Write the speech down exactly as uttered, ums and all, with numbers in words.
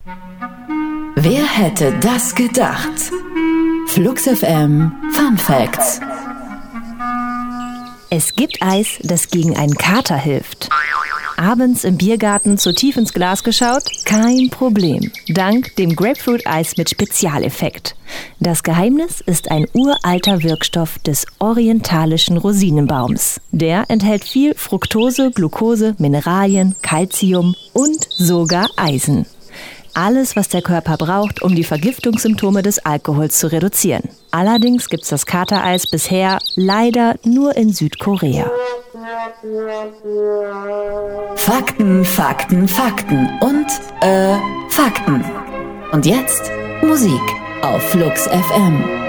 Wer hätte das gedacht? Flux F M Fun Facts. Es gibt Eis, das gegen einen Kater hilft. Abends im Biergarten zu tief ins Glas geschaut? Kein Problem. Dank dem Grapefruit-Eis mit Spezialeffekt. Das Geheimnis ist ein uralter Wirkstoff des orientalischen Rosinenbaums. Der enthält viel Fructose, Glucose, Mineralien, Calcium und sogar Eisen. Alles, was der Körper braucht, um die Vergiftungssymptome des Alkohols zu reduzieren. Allerdings gibt's das Katereis bisher leider nur in Südkorea. Fakten, Fakten, Fakten und, äh, Fakten. Und jetzt Musik auf Flux F M.